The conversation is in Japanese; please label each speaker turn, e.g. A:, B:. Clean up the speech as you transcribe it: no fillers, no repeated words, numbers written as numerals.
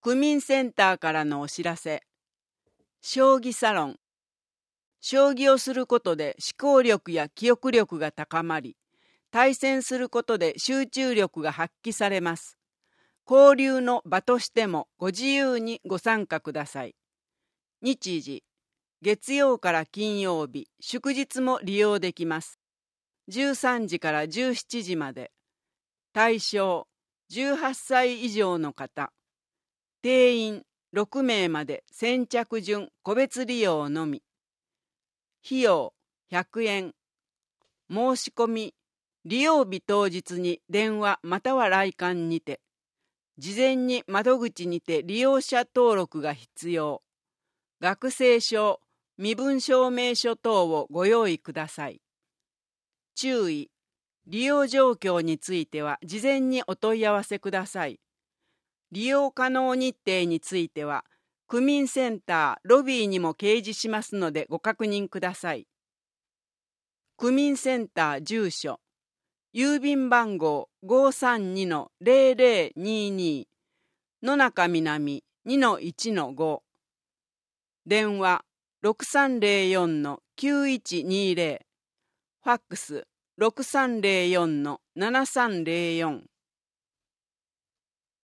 A: 区民センターからのお知らせ。将棋サロン。将棋をすることで思考力や記憶力が高まり、対戦することで集中力が発揮されます。交流の場としてもご自由にご参加ください。日時、月曜から金曜日、祝日も利用できます。13時から17時まで。対象、18歳以上の方。定員6名まで先着順個別利用のみ。費用100円。申し込み、利用日当日に電話または来館にて。事前に窓口にて利用者登録が必要。学生証、身分証明書等をご用意ください。注意、利用状況については事前にお問い合わせください。利用可能日程については、区民センターロビーにも掲示しますのでご確認ください。区民センター住所、郵便番号 532-0022 野中南 2-1-5 電話 6304-9120 ファックス 6304-7304